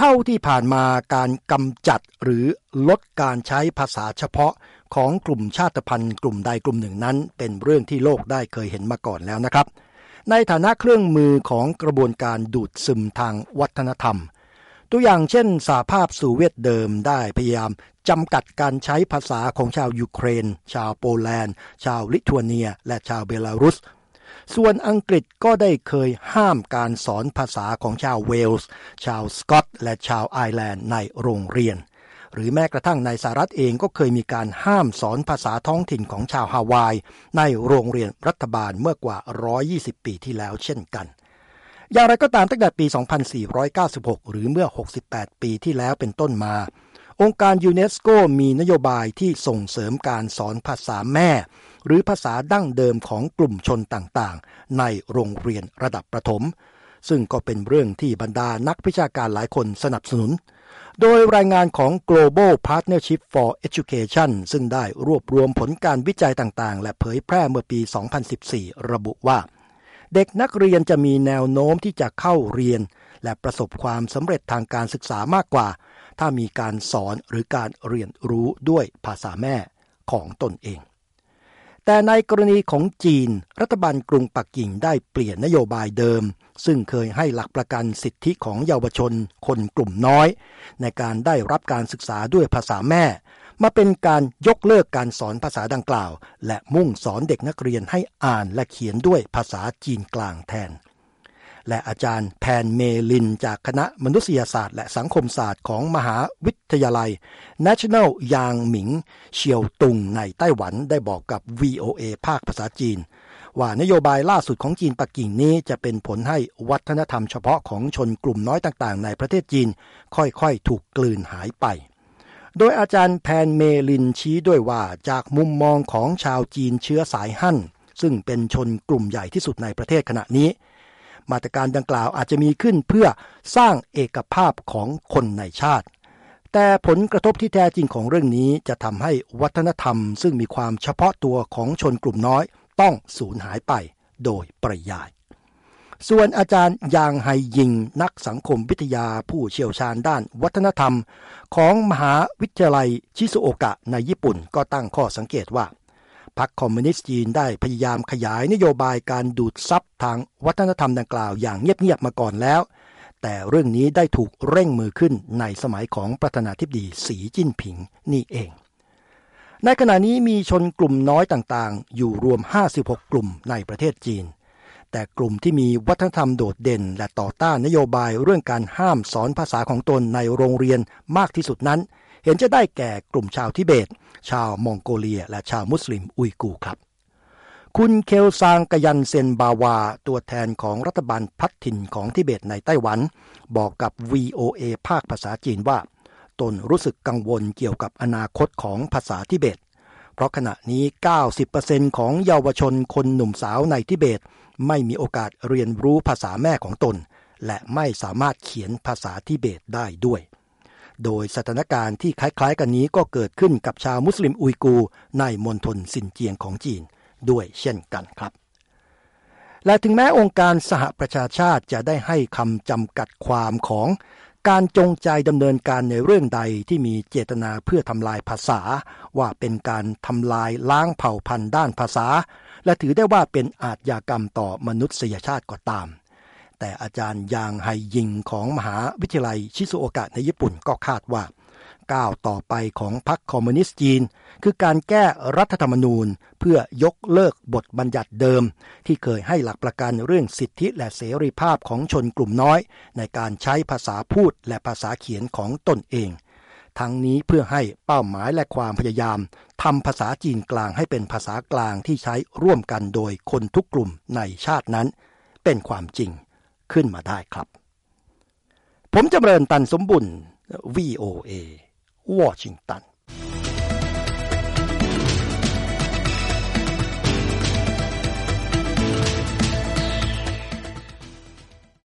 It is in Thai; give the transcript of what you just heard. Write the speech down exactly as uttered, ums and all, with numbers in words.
ท่าที่ผ่านมาการกำจัดหรือลดการใช้ภาษาเฉพาะของกลุ่มชาติพันธุ์กลุ่มใดกลุ่มหนึ่งนั้นเป็นเรื่องที่โลกได้เคยเห็นมาก่อนแล้วนะครับในฐานะเครื่องมือของกระบวนการดูดซึมทางวัฒนธรรมตัวอย่างเช่นสหภาพโซเวียตเดิมได้พยายามจำกัดการใช้ภาษาของชาวยูเครนชาวโปแลนด์ชาวลิทัวเนียและชาวเบลารุสส่วนอังกฤษก็ได้เคยห้ามการสอนภาษาของชาวเวลส์ชาวสกอตและชาวไอร์แลนด์ในโรงเรียนหรือแม้กระทั่งในสหรัฐเองก็เคยมีการห้ามสอนภาษาท้องถิ่นของชาวฮาวายในโรงเรียนรัฐบาลเมื่อกว่าหนึ่งร้อยยี่สิบปีที่แล้วเช่นกันอย่างไรก็ตามตั้งแต่ปีสองพันสี่ร้อยเก้าสิบหกหรือเมื่อหกสิบแปดปีที่แล้วเป็นต้นมาองค์การยูเนสโกมีนโยบายที่ส่งเสริมการสอนภาษาแม่หรือภาษาดั้งเดิมของกลุ่มชนต่างๆในโรงเรียนระดับประถมซึ่งก็เป็นเรื่องที่บรรดานักวิชาการหลายคนสนับสนุนโดยรายงานของ Global Partnership for Education ซึ่งได้รวบรวมผลการวิจัยต่างๆและเผยแพร่เมื่อปีสองพันสิบสี่ระบุว่าเด็กนักเรียนจะมีแนวโน้มที่จะเข้าเรียนและประสบความสำเร็จทางการศึกษามากกว่าถ้ามีการสอนหรือการเรียนรู้ด้วยภาษาแม่ของตนเองแต่ในกรณีของจีนรัฐบาลกรุงปักกิ่งได้เปลี่ยนนโยบายเดิมซึ่งเคยให้หลักประกันสิทธิของเยาวชนคนกลุ่มน้อยในการได้รับการศึกษาด้วยภาษาแม่มาเป็นการยกเลิกการสอนภาษาดังกล่าวและมุ่งสอนเด็กนักเรียนให้อ่านและเขียนด้วยภาษาจีนกลางแทนและอาจารย์แพนเมลินจากคณะมนุษยศาสตร์และสังคมศาสตร์ของมหาวิทยาลัย National ยางหมิงเชียวตุงในไต้หวันได้บอกกับ วี โอ เอ ภาคภาษาจีนว่านโยบายล่าสุดของจีนปักกิ่งนี้จะเป็นผลให้วัฒนธรรมเฉพาะของชนกลุ่มน้อยต่างๆในประเทศจีนค่อยๆถูกกลืนหายไปโดยอาจารย์แพนเมลินชี้ด้วยว่าจากมุมมองของชาวจีนเชื้อสายฮั่นซึ่งเป็นชนกลุ่มใหญ่ที่สุดในประเทศขณะนี้มาตรการดังกล่าวอาจจะมีขึ้นเพื่อสร้างเอกภาพของคนในชาติแต่ผลกระทบที่แท้จริงของเรื่องนี้จะทำให้วัฒนธรรมซึ่งมีความเฉพาะตัวของชนกลุ่มน้อยต้องสูญหายไปโดยปริยายส่วนอาจารย์ยางไฮยิงนักสังคมวิทยาผู้เชี่ยวชาญด้านวัฒนธรรมของมหาวิทยาลัยชิซุโอกะในญี่ปุ่นก็ตั้งข้อสังเกตว่าพรรคคอมมิวนิสต์จีนได้พยายามขยายนโยบายการดูดซับทางวัฒนธรรมดังกล่าวอย่างเงียบๆมาก่อนแล้วแต่เรื่องนี้ได้ถูกเร่งมือขึ้นในสมัยของประธานาธิบดีสีจิ้นผิงนี่เองในขณะนี้มีชนกลุ่มน้อยต่างๆอยู่รวมห้าสิบหกกลุ่มในประเทศจีนแต่กลุ่มที่มีวัฒนธรรมโดดเด่นและต่อต้านนโยบายเรื่องการห้ามสอนภาษาของตนในโรงเรียนมากที่สุดนั้นเห็นจะได้แก่กลุ่มชาวทิเบตชาวมองโกเลียและชาวมุสลิมอุยกูร์ครับคุณเคลซางกยันเซนบาวาตัวแทนของรัฐบาลพลัดถิ่นของทิเบตในไต้หวันบอกกับ วี โอ เอ ภาคภาษาจีนว่าตนรู้สึกกังวลเกี่ยวกับอนาคตของภาษาทิเบตเพราะขณะนี้ เก้าสิบเปอร์เซ็นต์ ของเยาวชนคนหนุ่มสาวในทิเบตไม่มีโอกาสเรียนรู้ภาษาแม่ของตนและไม่สามารถเขียนภาษาทิเบตได้ด้วยโดยสถานการณ์ที่คล้ายๆกันนี้ก็เกิดขึ้นกับชาวมุสลิมอุยกูร์ในมณฑลซินเจียงของจีนด้วยเช่นกันครับและถึงแม้องค์การสหประชาชาติจะได้ให้คำจำกัดความของการจงใจดำเนินการในเรื่องใดที่มีเจตนาเพื่อทำลายภาษาว่าเป็นการทำลายล้างเผ่าพันธุ์ด้านภาษาและถือได้ว่าเป็นอาชญากรรมต่อมนุษยชาติก็ตามแต่อาจารย์ยางไฮยิงของมหาวิทยาลัยชิซุโอกะในญี่ปุ่นก็คาดว่าก้าวต่อไปของพรรคคอมมิวนิสต์จีนคือการแก้รัฐธรรมนูญเพื่อยกเลิกบทบัญญัติเดิมที่เคยให้หลักประกันเรื่องสิทธิและเสรีภาพของชนกลุ่มน้อยในการใช้ภาษาพูดและภาษาเขียนของตนเองทั้งนี้เพื่อให้เป้าหมายและความพยายามทำภาษาจีนกลางให้เป็นภาษากลางที่ใช้ร่วมกันโดยคนทุกกลุ่มในชาตินั้นเป็นความจริงขึ้นมาได้ครับผมจำเริญตันสมบุญ วี โอ เอ วอชิงตัน